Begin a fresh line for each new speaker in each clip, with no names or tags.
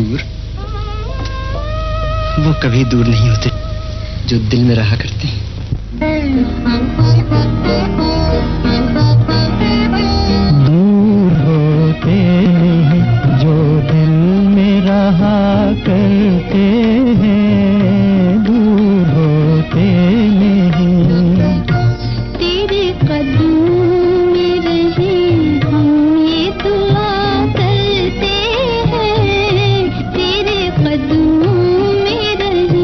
दूर, वो कभी दूर नहीं होते जो दिल में रहा करते हैं।
दूर होते नहीं जो दिल में रहा करते हैं, दूर होते नहीं।
तेरे कदमों में रहे हम ये दुआ करते हैं, तेरे कदमों में रहे।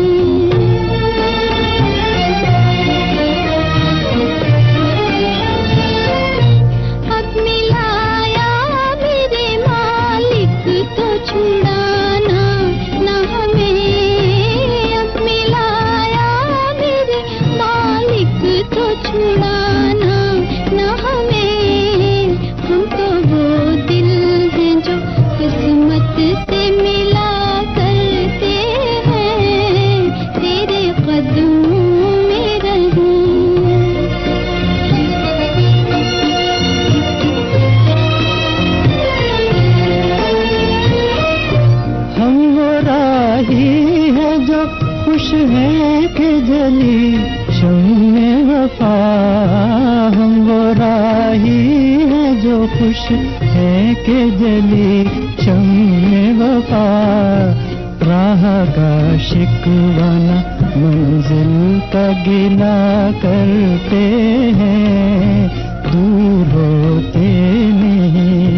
अब मिलाया मेरे मालिक तो छुड़ाना न हमें, अब मिलाया मेरे मालिक तो छुड़ाना न हमें। हम तो वो दिल हैं जो किस्मत से मिला करते हैं, तेरे कदमों में रहे।
हम वो राही है जो खुश है कि जली शम्मे वफा, हम वो राही है जो खुश है कि जली शम्मे वफा। राह का शिकवाना मंजिल का गिला करते हैं, दूर होते नहीं।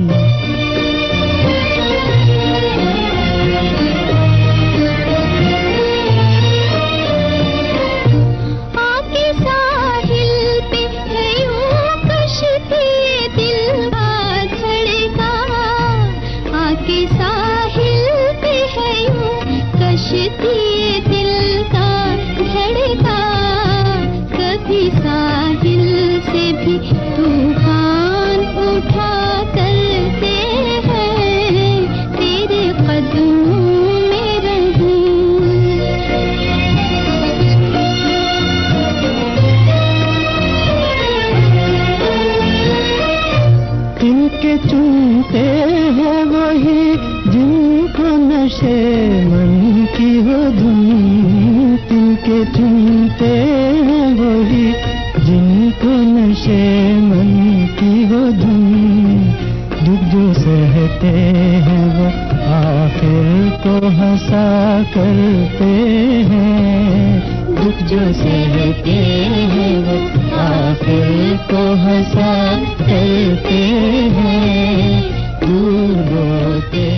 आके साहिल पे है यूं कश्ती दिल का धड़का, आके साहिल पे है यूं कश्ती दिल का धड़का। कभी साहिल से भी तूफान उठा करते हैं, तेरे कदमों में रहे।
जिनके चुनते हैं वही जिनको नशे मन की हो धुन, जिनके चुनते हैं वही जिनको नशे मन की हो धुन। दुख जो सहते हैं वो आखिर को हंसा करते हैं, दुख जो सहते हैं वो आखिर को हंसा करते हैं, दूर होते